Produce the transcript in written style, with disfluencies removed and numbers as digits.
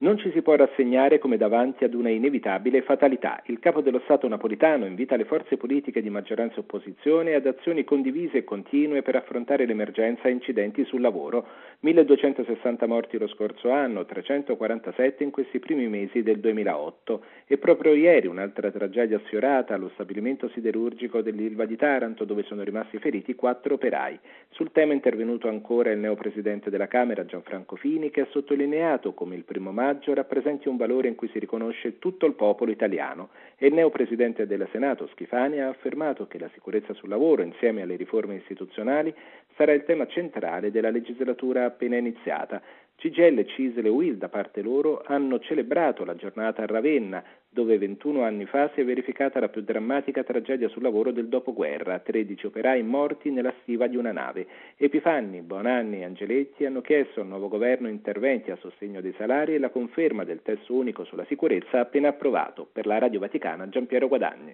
Non ci si può rassegnare come davanti ad una inevitabile fatalità. Il capo dello Stato napolitano invita le forze politiche di maggioranza e opposizione ad azioni condivise e continue per affrontare l'emergenza incidenti sul lavoro. 1260 morti lo scorso anno, 347 in questi primi mesi del 2008. E proprio ieri un'altra tragedia sfiorata allo stabilimento siderurgico dell'Ilva di Taranto, dove sono rimasti feriti 4 operai. Sul tema è intervenuto ancora il neopresidente della Camera, Gianfranco Fini, che ha sottolineato come il 1° maggio rappresenti un valore in cui si riconosce tutto il popolo italiano, e il neopresidente del Senato, Schifani, ha affermato che la sicurezza sul lavoro, insieme alle riforme istituzionali, sarà il tema centrale della legislatura appena iniziata. CGIL, CISL e UIL, da parte loro, hanno celebrato la giornata a Ravenna, dove 21 anni fa si è verificata la più drammatica tragedia sul lavoro del dopoguerra, 13 operai morti nella stiva di una nave. Epifanni, Bonanni e Angeletti hanno chiesto al nuovo governo interventi a sostegno dei salari e la conferma del testo unico sulla sicurezza appena approvato. Per la Radio Vaticana, Giampiero Guadagni.